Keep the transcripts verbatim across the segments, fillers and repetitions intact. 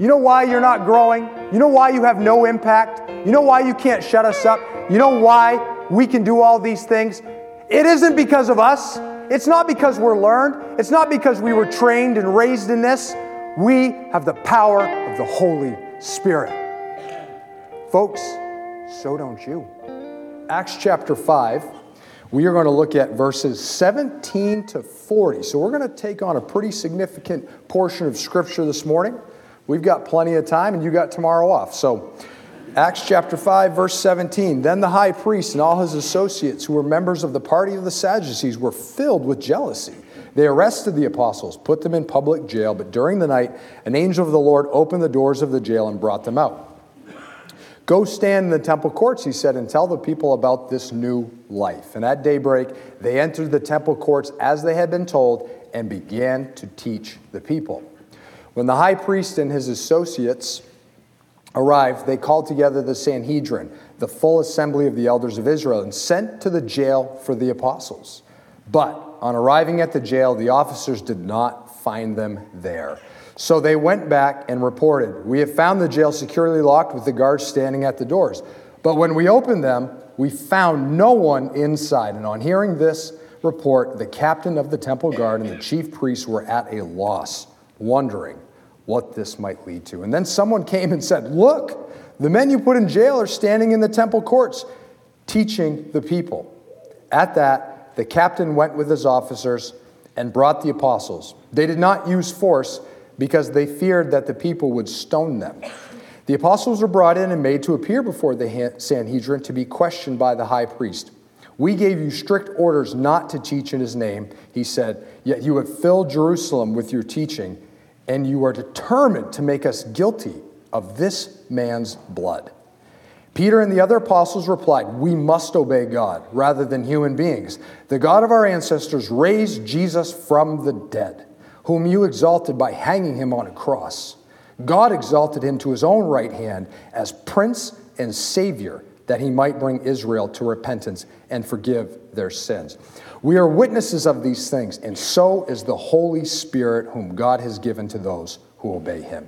You know why you're not growing? You know why you have no impact? You know why you can't shut us up? You know why we can do all these things? It isn't because of us. It's not because we're learned. It's not because we were trained and raised in this. We have the power of the Holy Spirit. Folks, so don't you. Acts chapter five, we are going to look at verses seventeen to forty. So we're going to take on a pretty significant portion of Scripture this morning. We've got plenty of time, and you got tomorrow off. So Acts chapter five, verse seventeen. Then the high priest and all his associates who were members of the party of the Sadducees were filled with jealousy. They arrested the apostles, put them in public jail, but during the night, an angel of the Lord opened the doors of the jail and brought them out. Go stand in the temple courts, he said, and tell the people about this new life. And at daybreak, they entered the temple courts as they had been told and began to teach the people. When the high priest and his associates arrived, they called together the Sanhedrin, the full assembly of the elders of Israel, and sent to the jail for the apostles. But on arriving at the jail, the officers did not find them there. So they went back and reported, "We have found the jail securely locked with the guards standing at the doors. But when we opened them, we found no one inside." And on hearing this report, the captain of the temple guard and the chief priests were at a loss, wondering what this might lead to. And then someone came and said, "Look, the men you put in jail are standing in the temple courts, teaching the people." At that, the captain went with his officers and brought the apostles. They did not use force because they feared that the people would stone them. The apostles were brought in and made to appear before the Sanhedrin to be questioned by the high priest. "We gave you strict orders not to teach in his name," he said, "yet you have filled Jerusalem with your teaching, and you are determined to make us guilty of this man's blood." Peter and the other apostles replied, "We must obey God rather than human beings. The God of our ancestors raised Jesus from the dead, whom you exalted by hanging him on a cross. God exalted him to his own right hand as Prince and Savior, that he might bring Israel to repentance and forgive their sins. We are witnesses of these things, and so is the Holy Spirit, whom God has given to those who obey him."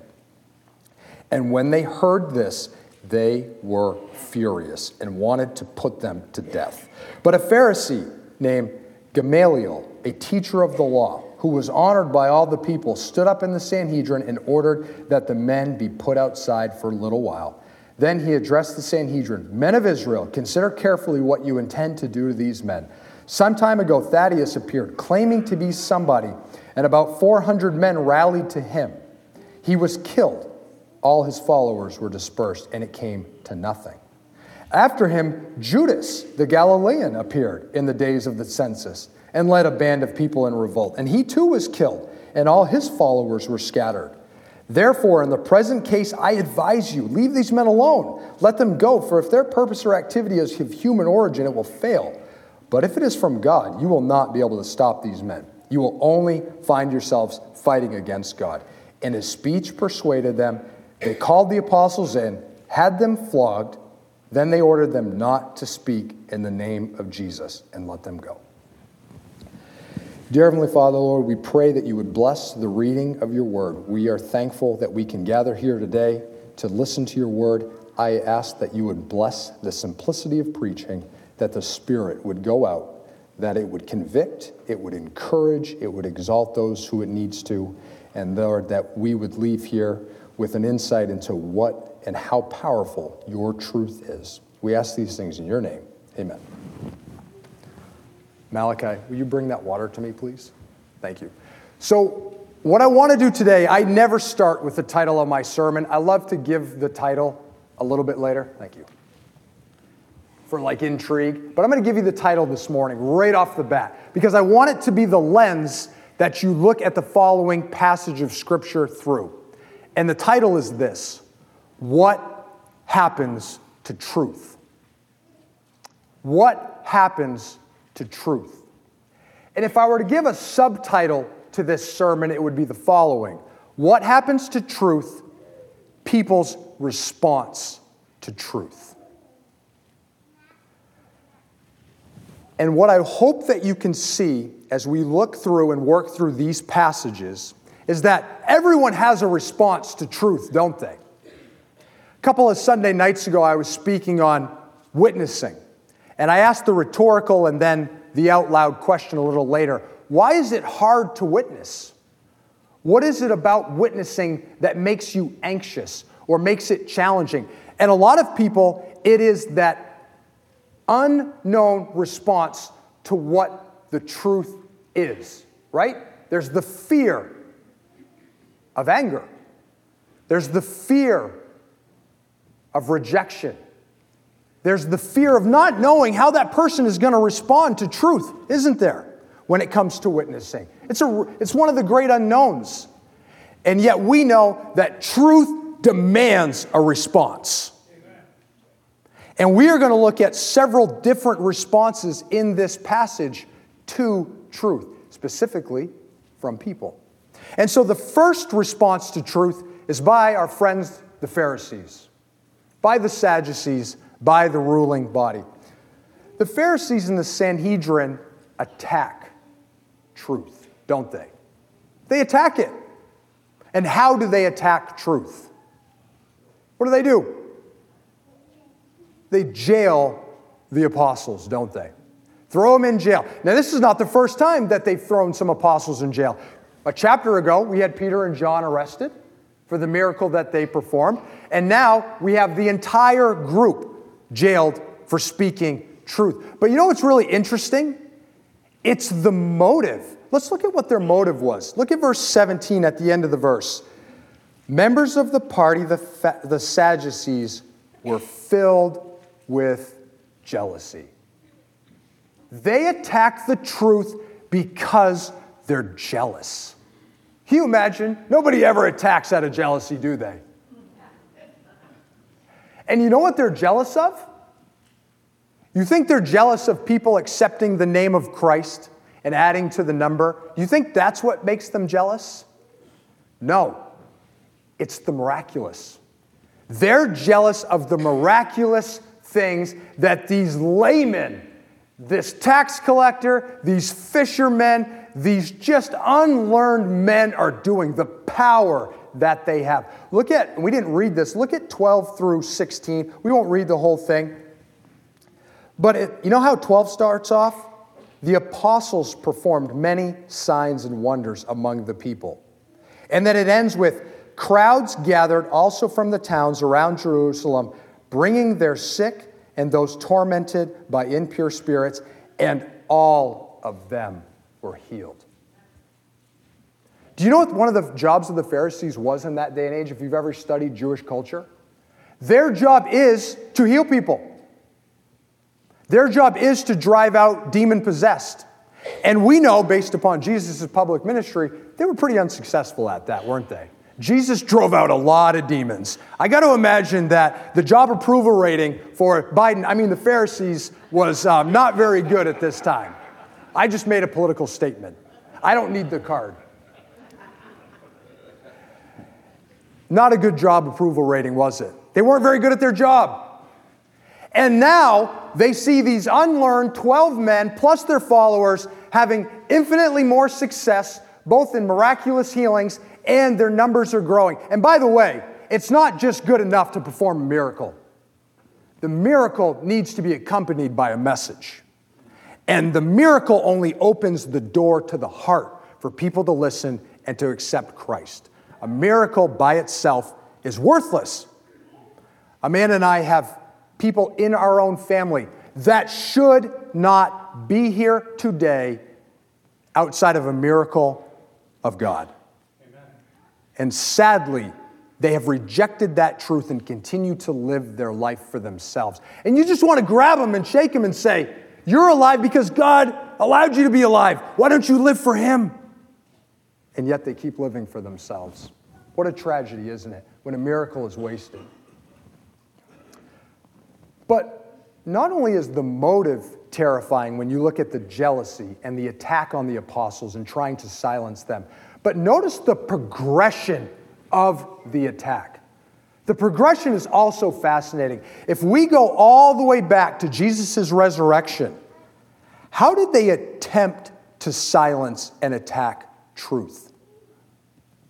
And when they heard this, they were furious and wanted to put them to death. But a Pharisee named Gamaliel, a teacher of the law, who was honored by all the people, stood up in the Sanhedrin and ordered that the men be put outside for a little while. Then he addressed the Sanhedrin, "Men of Israel, consider carefully what you intend to do to these men. Some time ago, Thaddeus appeared, claiming to be somebody, and about four hundred men rallied to him. He was killed. All his followers were dispersed, and it came to nothing. After him, Judas the Galilean appeared in the days of the census and led a band of people in revolt. And he too was killed, and all his followers were scattered. Therefore, in the present case, I advise you, leave these men alone. Let them go, for if their purpose or activity is of human origin, it will fail. But if it is from God, you will not be able to stop these men. You will only find yourselves fighting against God." And his speech persuaded them. They called the apostles in, had them flogged. Then they ordered them not to speak in the name of Jesus and let them go. Dear Heavenly Father, Lord, we pray that you would bless the reading of your word. We are thankful that we can gather here today to listen to your word. I ask that you would bless the simplicity of preaching, that the Spirit would go out, that it would convict, it would encourage, it would exalt those who it needs to, and Lord, that we would leave here with an insight into what and how powerful your truth is. We ask these things in your name. Amen. Malachi, will you bring that water to me, please? Thank you. So what I want to do today, I never start with the title of my sermon. I love to give the title a little bit later. Thank you. For like intrigue. But I'm going to give you the title this morning right off the bat because I want it to be the lens that you look at the following passage of Scripture through. And the title is this: What happens to truth? What happens to truth? And if I were to give a subtitle to this sermon, it would be the following: What happens to truth? People's response to truth. And what I hope that you can see as we look through and work through these passages is that everyone has a response to truth, don't they? A couple of Sunday nights ago, I was speaking on witnessing. And I asked the rhetorical and then the out loud question a little later. Why is it hard to witness? What is it about witnessing that makes you anxious or makes it challenging? And a lot of people, it is that unknown response to what the truth is, right? There's the fear of anger. There's the fear of rejection. There's the fear of not knowing how that person is going to respond to truth, isn't there, when it comes to witnessing? It's a, it's one of the great unknowns. And yet we know that truth demands a response. Amen. And we are going to look at several different responses in this passage to truth, specifically from people. And so the first response to truth is by our friends, the Pharisees, by the Sadducees, by the ruling body. The Pharisees and the Sanhedrin attack truth, don't they? They attack it. And how do they attack truth? What do they do? They jail the apostles, don't they? Throw them in jail. Now, this is not the first time that they've thrown some apostles in jail. A chapter ago, we had Peter and John arrested for the miracle that they performed. And now we have the entire group jailed for speaking truth. But you know what's really interesting? It's the motive. Let's look at what their motive was. Look at verse seventeen at the end of the verse. Members of the party, the, fa- the Sadducees, were filled with jealousy. They attack the truth because they're jealous. Can you imagine? Nobody ever attacks out of jealousy, do they? And you know what they're jealous of? You think they're jealous of people accepting the name of Christ and adding to the number? You think that's what makes them jealous? No. It's the miraculous. They're jealous of the miraculous things that these laymen, this tax collector, these fishermen, these just unlearned men are doing, the power that they have. Look at, we didn't read this, look at twelve through sixteen. We won't read the whole thing. But it, you know how twelve starts off? The apostles performed many signs and wonders among the people. And then it ends with, crowds gathered also from the towns around Jerusalem, bringing their sick and those tormented by impure spirits, and all of them were healed. Do you know what one of the jobs of the Pharisees was in that day and age, if you've ever studied Jewish culture? Their job is to heal people. Their job is to drive out demon-possessed. And we know, based upon Jesus' public ministry, they were pretty unsuccessful at that, weren't they? Jesus drove out a lot of demons. I got to imagine that the job approval rating for Biden, I mean the Pharisees, was um, not very good at this time. I just made a political statement. I don't need the card. Not a good job approval rating, was it? They weren't very good at their job. And now they see these unlearned twelve men plus their followers having infinitely more success, both in miraculous healings, and their numbers are growing. And by the way, it's not just good enough to perform a miracle. The miracle needs to be accompanied by a message. And the miracle only opens the door to the heart for people to listen and to accept Christ. A miracle by itself is worthless. Amanda and I have people in our own family that should not be here today outside of a miracle of God. Amen. And sadly, they have rejected that truth and continue to live their life for themselves. And you just want to grab them and shake them and say, you're alive because God allowed you to be alive. Why don't you live for Him? And yet they keep living for themselves. What a tragedy, isn't it, when a miracle is wasted? But not only is the motive terrifying when you look at the jealousy and the attack on the apostles and trying to silence them, but notice the progression of the attack. The progression is also fascinating. If we go all the way back to Jesus' resurrection, how did they attempt to silence and attack truth?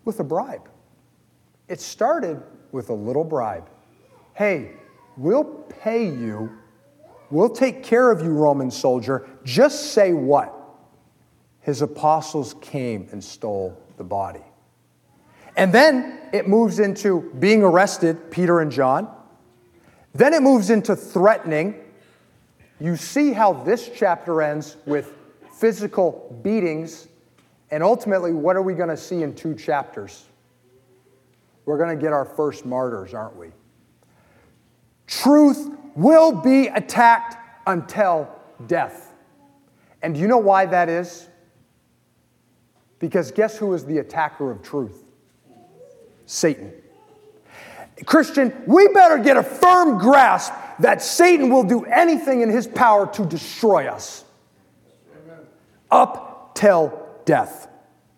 with a bribe. It started with a little bribe. Hey, we'll pay you, we'll take care of you, Roman soldier. Just say what? His apostles came and stole the body. And then it moves into being arrested, Peter and John. Then it moves into threatening. You see how this chapter ends with physical beatings. And ultimately, what are we going to see in two chapters? We're going to get our first martyrs, aren't we? Truth will be attacked until death. And do you know why that is? Because guess who is the attacker of truth? Satan. Christian, we better get a firm grasp that Satan will do anything in his power to destroy us. Amen. Up till death.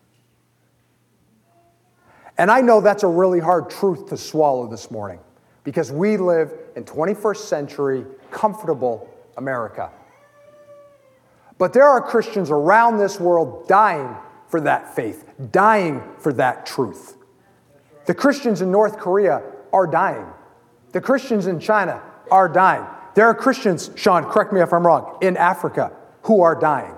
And I know that's a really hard truth to swallow this morning because we live in twenty-first century, comfortable America. But there are Christians around this world dying for that faith, dying for that truth. The Christians in North Korea are dying. The Christians in China are dying. There are Christians, Sean, correct me if I'm wrong, in Africa who are dying.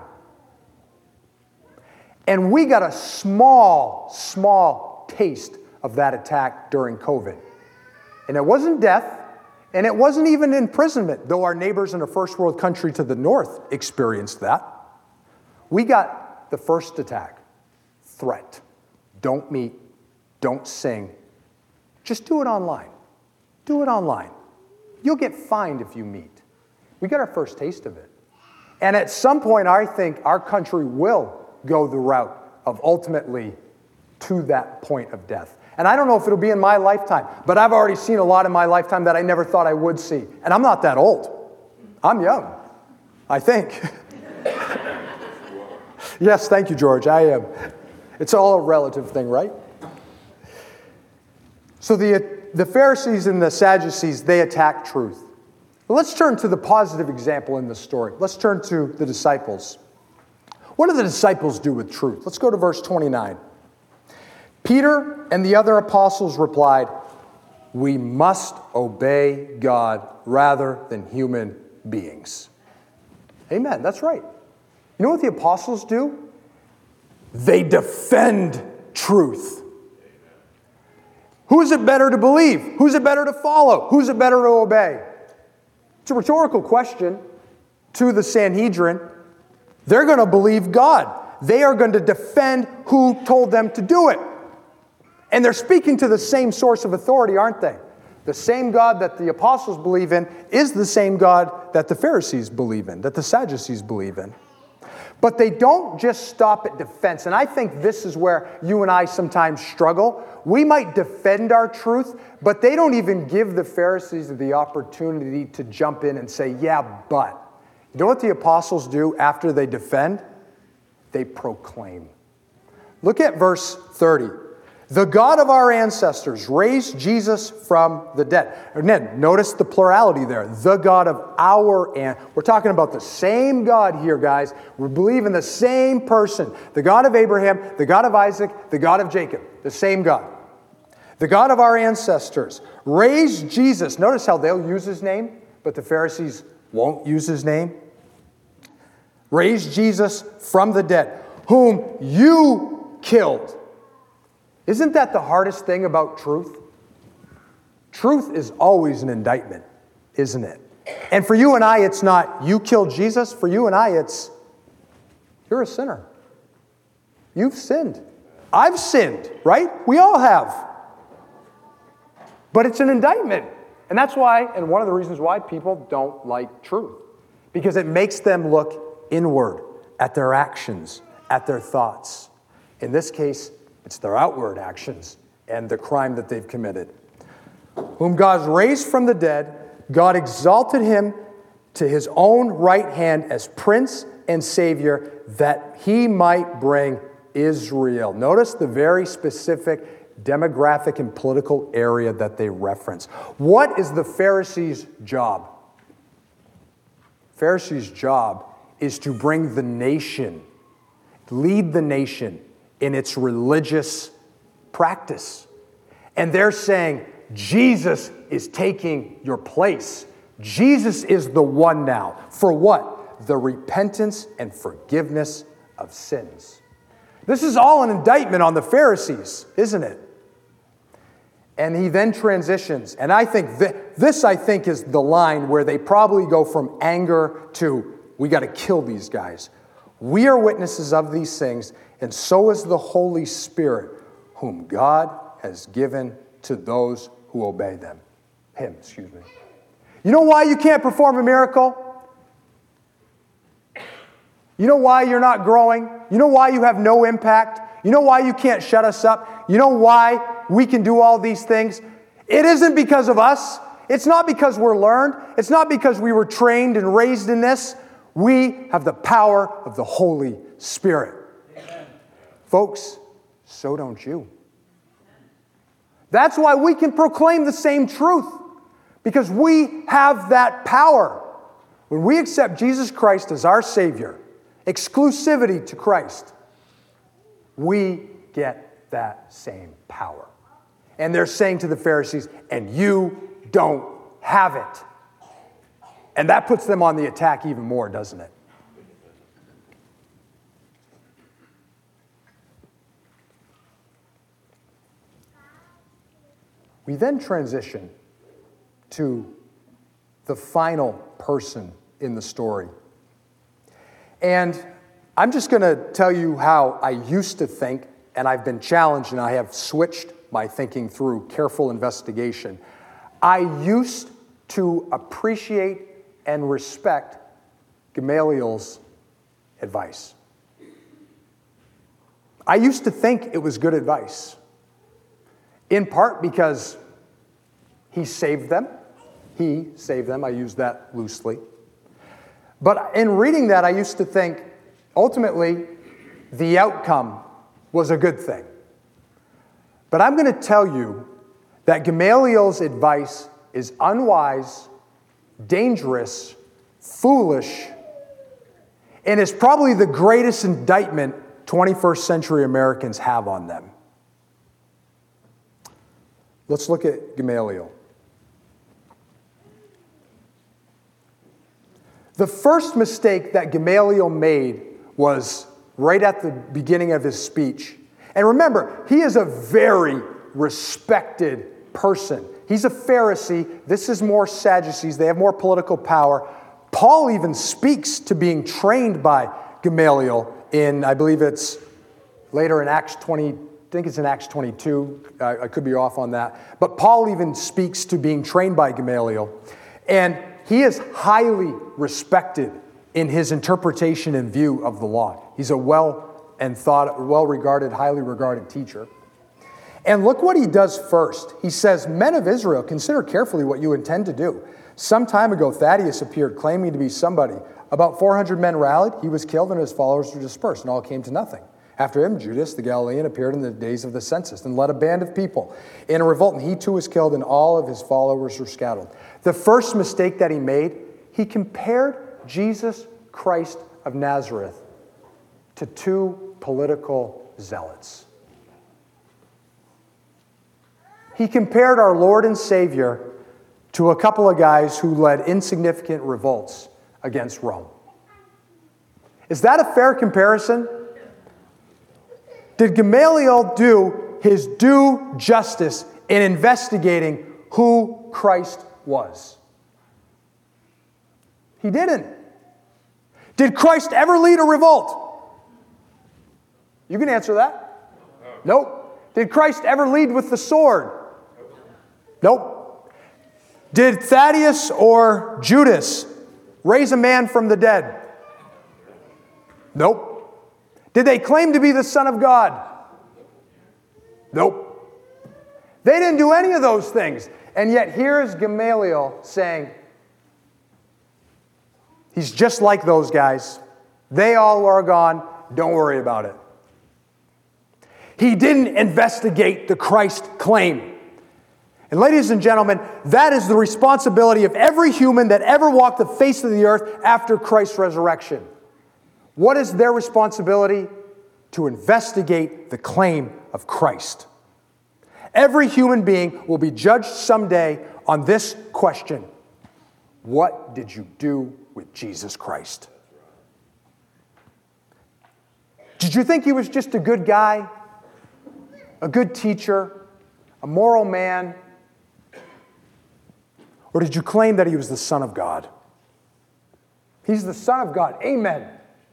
And we got a small, small taste of that attack during COVID. And it wasn't death, and it wasn't even imprisonment, though our neighbors in a first world country to the north experienced that. We got the first attack. Threat. Don't meet. Don't sing. Just do it online. Do it online. You'll get fined if you meet. We got our first taste of it. And at some point, I think our country will go the route of ultimately to that point of death. And I don't know if it'll be in my lifetime, but I've already seen a lot in my lifetime that I never thought I would see. And I'm not that old. I'm young, I think. Yes, thank you, George. I am. It's all a relative thing, right? So the, the Pharisees and the Sadducees, they attack truth. But let's turn to the positive example in the story. Let's turn to the disciples. What do the disciples do with truth? Let's go to verse twenty-nine. Peter and the other apostles replied, "We must obey God rather than human beings." Amen, that's right. You know what the apostles do? They defend truth. Who is it better to believe? Who's it better to follow? Who's it better to obey? It's a rhetorical question to the Sanhedrin. They're going to believe God. They are going to defend who told them to do it. And they're speaking to the same source of authority, aren't they? The same God that the apostles believe in is the same God that the Pharisees believe in, that the Sadducees believe in. But they don't just stop at defense. And I think this is where you and I sometimes struggle. We might defend our truth, but they don't even give the Pharisees the opportunity to jump in and say, yeah, but. You know what the apostles do after they defend? They proclaim. Look at verse thirty. The God of our ancestors raised Jesus from the dead. Again, notice the plurality there. The God of our ancestors. We're talking about the same God here, guys. We believe in the same person. The God of Abraham, the God of Isaac, the God of Jacob. The same God. The God of our ancestors raised Jesus. Notice how they'll use his name, but the Pharisees won't use his name. Raised Jesus from the dead, whom you killed. Isn't that the hardest thing about truth? Truth is always an indictment, isn't it? And for you and I, it's not, you killed Jesus. For you and I, it's, you're a sinner. You've sinned. I've sinned, right? We all have. But it's an indictment. And that's why, and one of the reasons why people don't like truth. Because it makes them look inward at their actions, at their thoughts. In this case, it's their outward actions and the crime that they've committed. Whom God raised from the dead, God exalted him to his own right hand as Prince and Savior, that he might bring Israel. Notice the very specific demographic and political area that they reference. What is the Pharisees' job? Pharisees' job is to bring the nation, lead the nation in its religious practice. And they're saying, Jesus is taking your place. Jesus is the one now. For what? The repentance and forgiveness of sins. This is all an indictment on the Pharisees, isn't it? And he then transitions. And I think th- this, I think, is the line where they probably go from anger to, we got to kill these guys. We are witnesses of these things, and so is the Holy Spirit, whom God has given to those who obey them. Him, excuse me. You know why you can't perform a miracle? You know why you're not growing? You know why you have no impact? You know why you can't shut us up? You know why we can do all these things? It isn't because of us. It's not because we're learned. It's not because we were trained and raised in this. We have the power of the Holy Spirit. Amen. Folks, so don't you. That's why we can proclaim the same truth, because we have that power. When we accept Jesus Christ as our Savior, exclusivity to Christ, we get that same power. And they're saying to the Pharisees, and you don't have it. And that puts them on the attack even more, doesn't it? We then transition to the final person in the story. And I'm just going to tell you how I used to think, and I've been challenged and I have switched my thinking through careful investigation. I used to appreciate and respect Gamaliel's advice. I used to think it was good advice, in part because he saved them. He saved them. I use that loosely. But in reading that, I used to think, ultimately, the outcome was a good thing. But I'm going to tell you that Gamaliel's advice is unwise, dangerous, foolish, and is probably the greatest indictment twenty-first century Americans have on them. Let's look at Gamaliel. The first mistake that Gamaliel made was right at the beginning of his speech. And remember, he is a very respected person. He's a Pharisee. This is more Sadducees. They have more political power. Paul even speaks to being trained by Gamaliel in, I believe it's later in Acts twenty, I think it's in Acts twenty-two. I, I could be off on that. But Paul even speaks to being trained by Gamaliel. And he is highly respected in his interpretation and view of the law. He's a well and thought, well-regarded, highly regarded teacher. And look what he does first. He says, "Men of Israel, consider carefully what you intend to do. Some time ago, Thaddeus appeared, claiming to be somebody. About four hundred men rallied. He was killed, and his followers were dispersed, and all came to nothing. After him, Judas the Galilean appeared in the days of the census and led a band of people in a revolt, and he too was killed, and all of his followers were scattered." The first mistake that he made, he compared Jesus Christ of Nazareth to two political zealots. He compared our Lord and Savior to a couple of guys who led insignificant revolts against Rome. Is that a fair comparison? Did Gamaliel do his due justice in investigating who Christ was? He didn't. Did Christ ever lead a revolt? You can answer that. Nope. Did Christ ever lead with the sword? Nope. Did Thaddeus or Judas raise a man from the dead? Nope. Did they claim to be the Son of God? Nope. They didn't do any of those things. And yet here's Gamaliel saying, he's just like those guys. They all are gone. Don't worry about it. He didn't investigate the Christ claim. And ladies and gentlemen, that is the responsibility of every human that ever walked the face of the earth after Christ's resurrection. What is their responsibility? To investigate the claim of Christ. Every human being will be judged someday on this question. What did you do with Jesus Christ? Did you think he was just a good guy, a good teacher, a moral man? Or did you claim that he was the Son of God? He's the Son of God. Amen.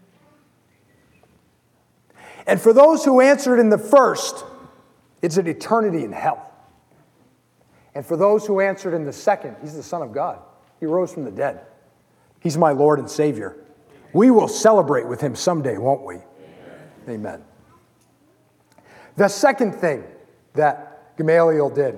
And for those who answered in the first, it's an eternity in hell. And for those who answered in the second, he's the Son of God. He rose from the dead. He's my Lord and Savior. We will celebrate with him someday, won't we? Amen. The second thing that Gamaliel did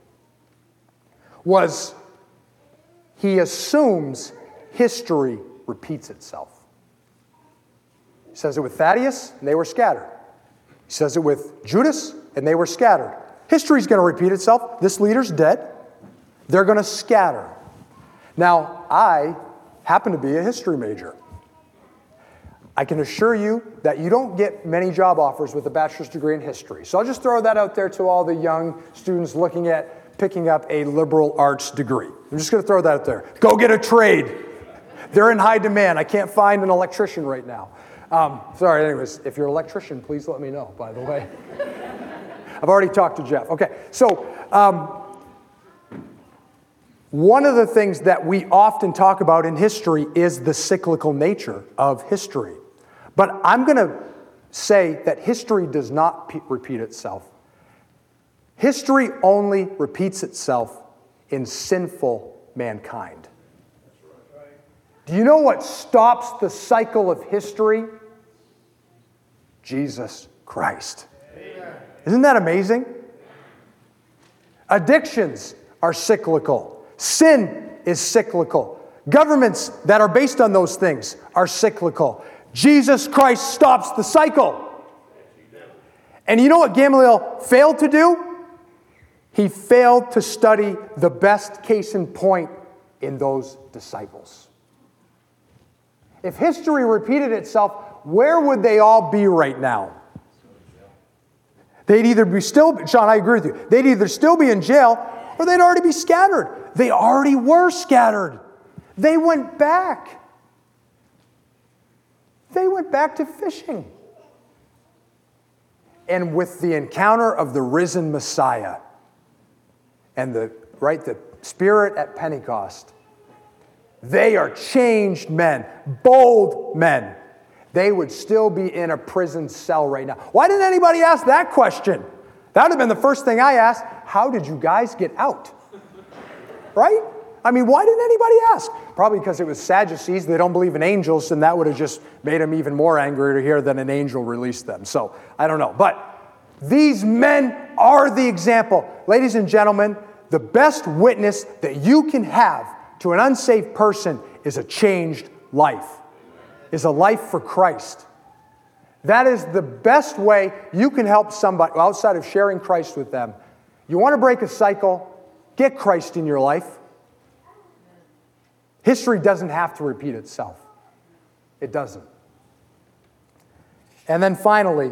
was he assumes history repeats itself. He says it with Thaddeus, and they were scattered. He says it with Judas, and they were scattered. History's going to repeat itself. This leader's dead. They're going to scatter. Now, I happen to be a history major. I can assure you that you don't get many job offers with a bachelor's degree in history. So I'll just throw that out there to all the young students looking at picking up a liberal arts degree. I'm just going to throw that out there. Go get a trade. They're in high demand. I can't find an electrician right now. Um, sorry, anyways, if you're an electrician, please let me know, by the way. I've already talked to Jeff. Okay, so um, one of the things that we often talk about in history is the cyclical nature of history. But I'm going to say that history does not pe- repeat itself. History only repeats itself in sinful mankind. Do you know what stops the cycle of history? Jesus Christ. Amen. Isn't that amazing? Addictions are cyclical. Sin is cyclical. Governments that are based on those things are cyclical. Jesus Christ stops the cycle. And you know what Gamaliel failed to do? He failed to study the best case in point in those disciples. If history repeated itself, where would they all be right now? They'd either be still, Sean, I agree with you, they'd either still be in jail or they'd already be scattered. They already were scattered. They went back. They went back to fishing. And with the encounter of the risen Messiah and the, right, the Spirit at Pentecost, they are changed men, bold men. They would still be in a prison cell right now. Why didn't anybody ask that question? That would have been the first thing I asked. How did you guys get out? Right? I mean, why didn't anybody ask? Probably because it was Sadducees. They don't believe in angels, and that would have just made them even more angry to hear that an angel released them. So, I don't know. But these men are the example. Ladies and gentlemen, the best witness that you can have to an unsaved person is a changed life, is a life for Christ. That is the best way you can help somebody outside of sharing Christ with them. You want to break a cycle? Get Christ in your life. History doesn't have to repeat itself. It doesn't. And then finally,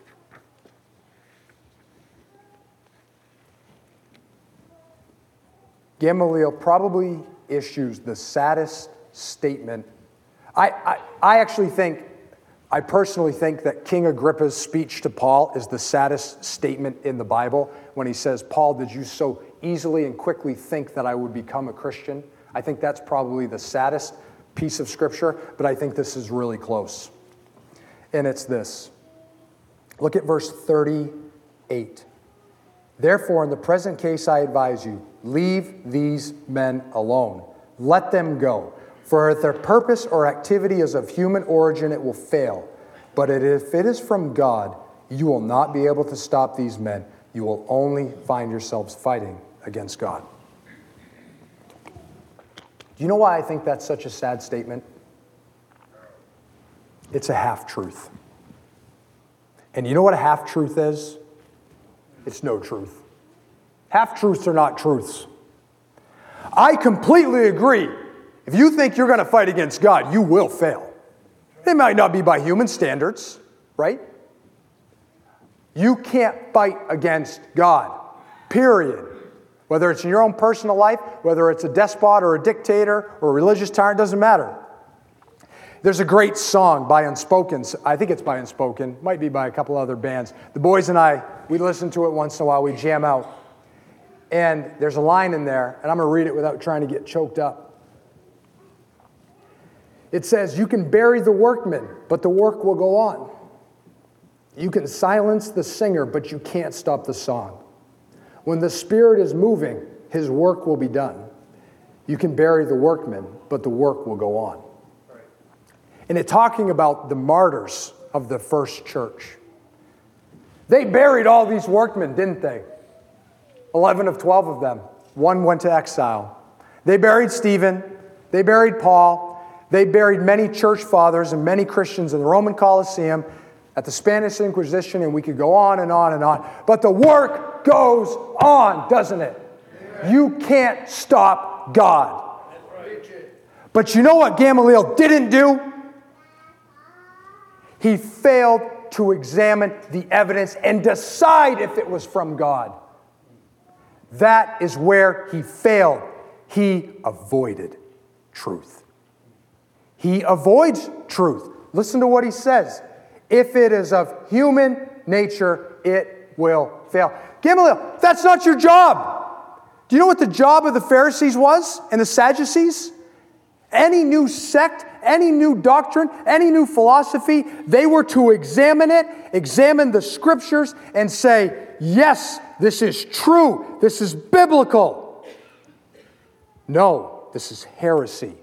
Gamaliel probably issues the saddest statement. I, I, I actually think, I personally think that King Agrippa's speech to Paul is the saddest statement in the Bible when he says, Paul, did you so easily and quickly think that I would become a Christian? I think that's probably the saddest piece of Scripture, but I think this is really close. And it's this. Look at verse thirty-eight. Therefore, in the present case, I advise you, leave these men alone. Let them go. For if their purpose or activity is of human origin, it will fail. But if it is from God, you will not be able to stop these men. You will only find yourselves fighting against God. Do you know why I think that's such a sad statement? It's a half-truth. And you know what a half-truth is? It's no truth. Half-truths are not truths. I completely agree. If you think you're going to fight against God, you will fail. It might not be by human standards, right? You can't fight against God. Period. Whether it's in your own personal life, whether it's a despot or a dictator or a religious tyrant, doesn't matter. There's a great song by Unspoken. I think it's by Unspoken. Might be by a couple other bands. The boys and I, we listen to it once in a while. We jam out. And there's a line in there, and I'm going to read it without trying to get choked up. It says, "You can bury the workman, but the work will go on. You can silence the singer, but you can't stop the song. When the Spirit is moving, His work will be done. You can bury the workman, but the work will go on." And it's talking about the martyrs of the first church. They buried all these workmen, didn't they? Eleven of twelve of them. One went to exile. They buried Stephen. They buried Paul. They buried many church fathers and many Christians in the Roman Colosseum, at the Spanish Inquisition, and we could go on and on and on. But the work goes on, doesn't it? You can't stop God. But you know what Gamaliel didn't do? He failed to examine the evidence and decide if it was from God. That is where he failed. He avoided truth. He avoids truth. Listen to what he says. If it is of human nature, it will fail. Gamaliel, that's not your job. Do you know what the job of the Pharisees was and the Sadducees? Any new sect, any new doctrine, any new philosophy, they were to examine it, examine the scriptures, and say, yes, this is true. This is biblical. No, this is heresy.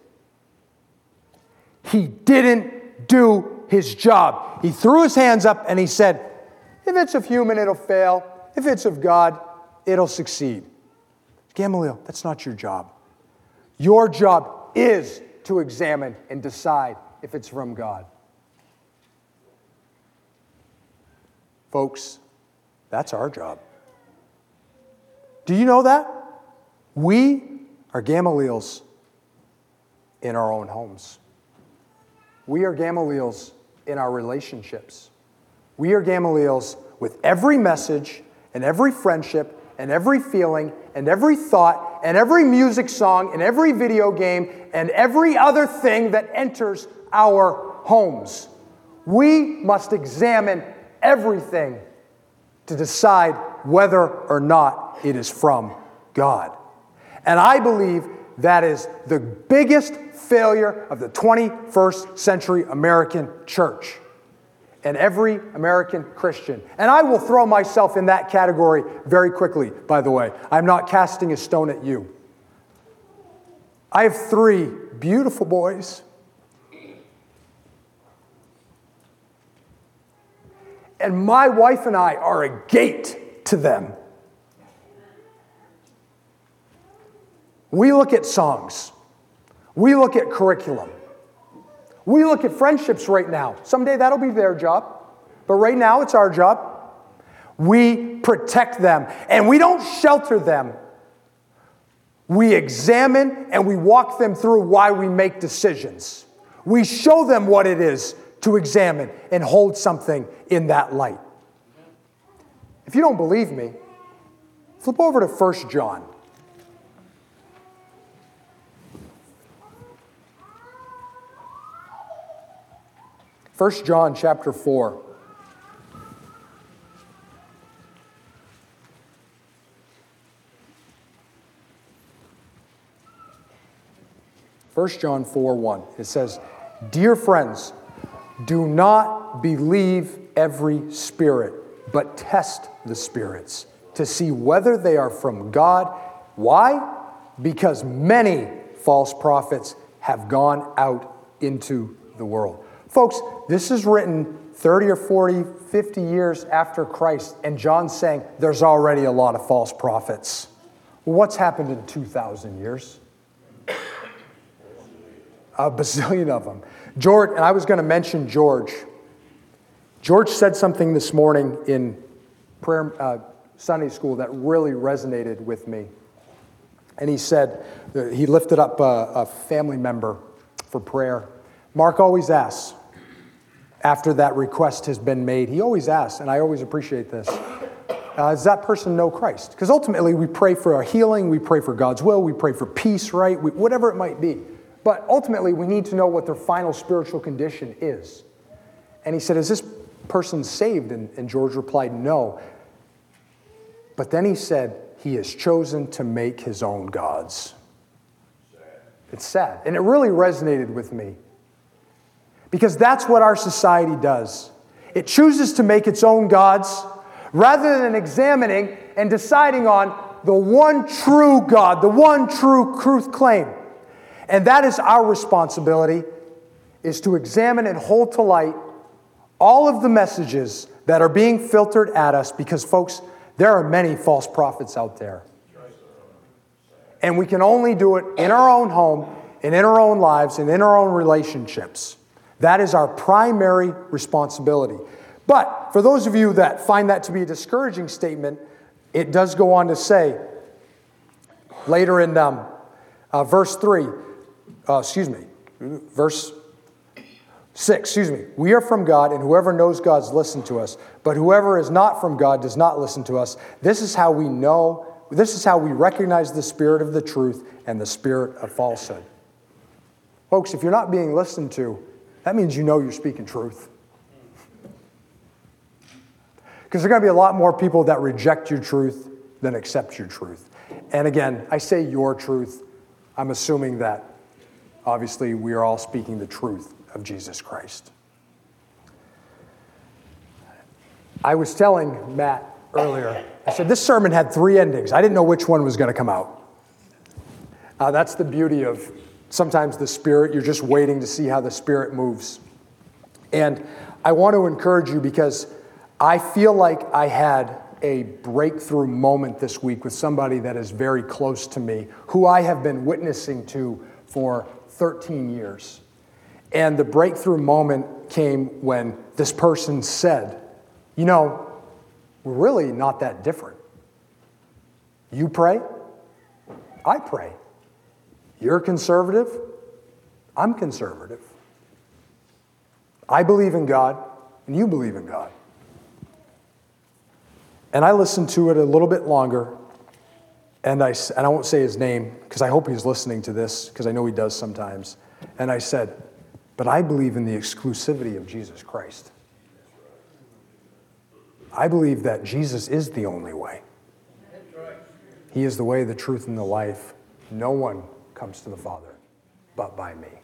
He didn't do his job. He threw his hands up and he said, if it's of human, it'll fail. If it's of God, it'll succeed. Gamaliel, that's not your job. Your job is to examine and decide if it's from God. Folks, that's our job. Do you know that? We are Gamaliels in our own homes. We are Gamaliels in our relationships. We are Gamaliels with every message and every friendship and every feeling and every thought and every music song and every video game and every other thing that enters our homes. We must examine everything to decide whether or not it is from God. And I believe that is the biggest failure of the twenty-first century American church and every American Christian. And I will throw myself in that category very quickly, by the way. I'm not casting a stone at you. I have three beautiful boys. And my wife and I are a gate to them. We look at songs. We look at curriculum. We look at friendships right now. Someday that'll be their job. But right now it's our job. We protect them. And we don't shelter them. We examine and we walk them through why we make decisions. We show them what it is to examine and hold something in that light. If you don't believe me, flip over to First John. First John chapter four. First John four one. It says, "Dear friends, do not believe every spirit, but test the spirits to see whether they are from God." Why? Because many false prophets have gone out into the world. Folks, this is written thirty or forty, fifty years after Christ, and John's saying there's already a lot of false prophets. Well, what's happened in two thousand years? A bazillion of them. George, and I was going to mention George. George said something this morning in prayer uh, Sunday school that really resonated with me. And he said, he lifted up a, a family member for prayer. Mark always asks, after that request has been made, he always asks, and I always appreciate this, Uh, does that person know Christ? Because ultimately we pray for our healing, we pray for God's will, we pray for peace, right? We, whatever it might be. But ultimately we need to know what their final spiritual condition is. And he said, is this person saved? And, and George replied, no. But then he said, he has chosen to make his own gods. It's sad. And it really resonated with me. Because that's what our society does. It chooses to make its own gods rather than examining and deciding on the one true God, the one true truth claim. And that is our responsibility, is to examine and hold to light all of the messages that are being filtered at us, because, folks, there are many false prophets out there. And we can only do it in our own home, and in our own lives, and in our own relationships. That is our primary responsibility. But for those of you that find that to be a discouraging statement, it does go on to say, later in um, uh, verse three, uh, excuse me, verse six, excuse me, we are from God, and whoever knows God's listened to us. But whoever is not from God does not listen to us. This is how we know, this is how we recognize the spirit of the truth and the spirit of falsehood. Folks, if you're not being listened to, that means you know you're speaking truth. Because there are going to be a lot more people that reject your truth than accept your truth. And again, I say your truth. I'm assuming that, obviously, we are all speaking the truth of Jesus Christ. I was telling Matt earlier, I said this sermon had three endings. I didn't know which one was going to come out. Uh, that's the beauty of sometimes the Spirit. You're just waiting to see how the Spirit moves. And I want to encourage you, because I feel like I had a breakthrough moment this week with somebody that is very close to me, who I have been witnessing to for thirteen years. And the breakthrough moment came when this person said, you know, we're really not that different. You pray, I pray. You're conservative, I'm conservative. I believe in God, and you believe in God. And I listened to it a little bit longer, and I, and I won't say his name, because I hope he's listening to this, because I know he does sometimes. And I said, but I believe in the exclusivity of Jesus Christ. I believe that Jesus is the only way. He is the way, the truth, and the life. No one comes to the Father but by me.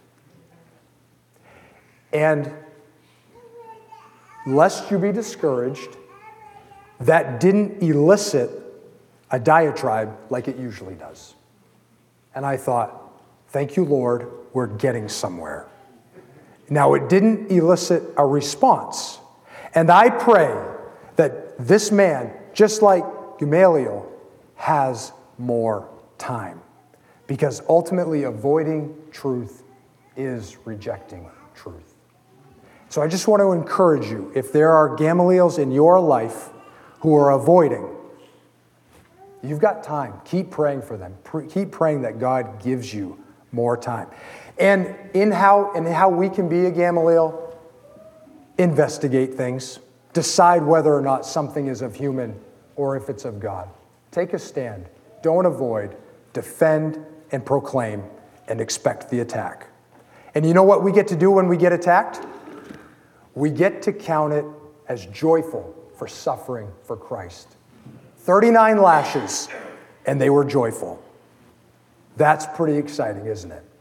And lest you be discouraged, that didn't elicit a diatribe like it usually does. And I thought, thank you, Lord, we're getting somewhere. Now, it didn't elicit a response. And I pray that this man, just like Gamaliel, has more time. Because ultimately, avoiding truth is rejecting truth. So I just want to encourage you, if there are Gamaliels in your life who are avoiding, you've got time. Keep praying for them. Keep praying that God gives you more time. And in how, in how we can be a Gamaliel, investigate things. Decide whether or not something is of human or if it's of God. Take a stand. Don't avoid. Defend and proclaim and expect the attack. And you know what we get to do when we get attacked? We get to count it as joyful for suffering for Christ. thirty-nine lashes, and they were joyful. That's pretty exciting, isn't it?